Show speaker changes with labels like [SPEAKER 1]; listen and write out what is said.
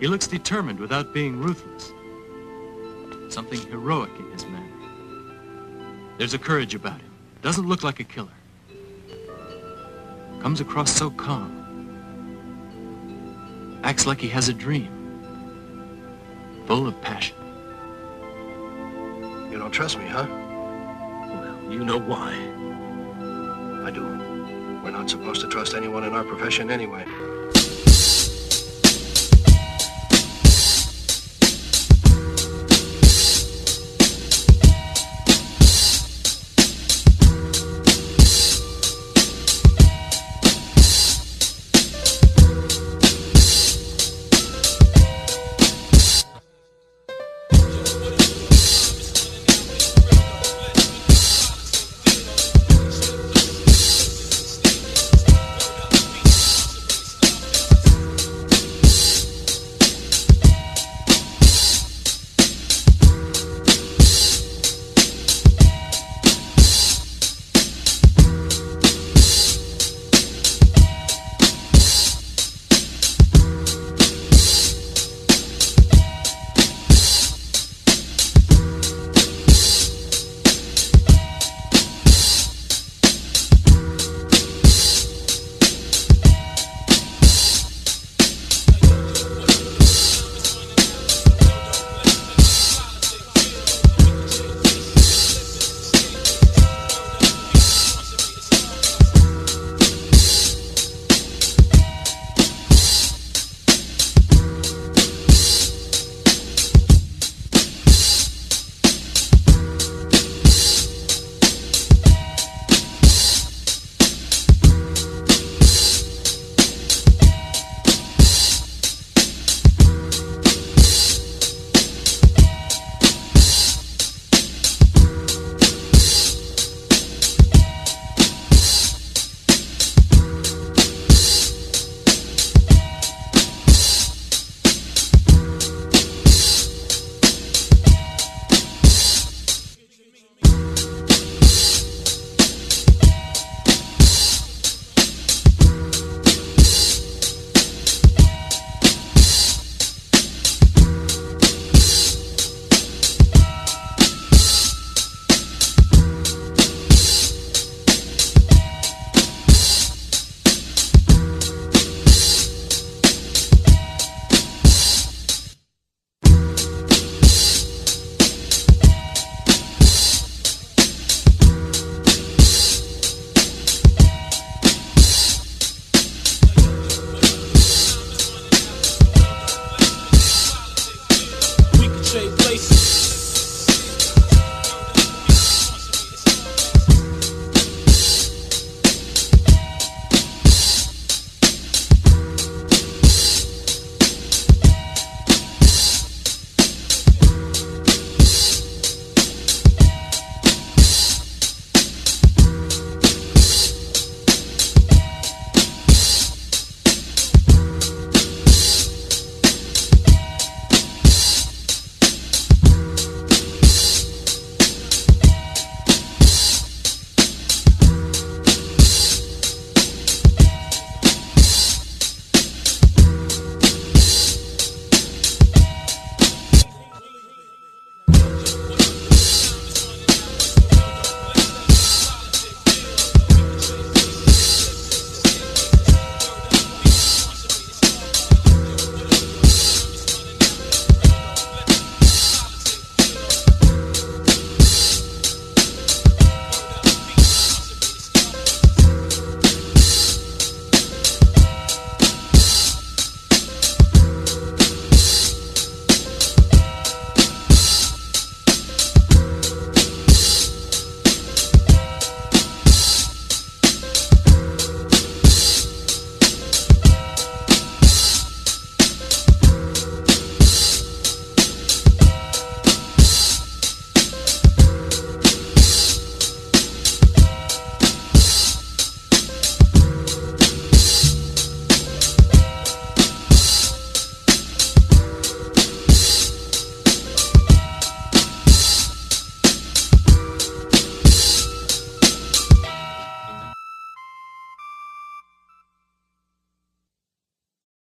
[SPEAKER 1] He looks determined without being ruthless. Something heroic in his manner. There's a courage about him. Doesn't look like a killer. Comes across so calm. Acts like he has a dream. Full of passion.
[SPEAKER 2] You don't trust me, huh?
[SPEAKER 3] Well, you know why.
[SPEAKER 2] I do. We're not supposed to trust anyone in our profession anyway.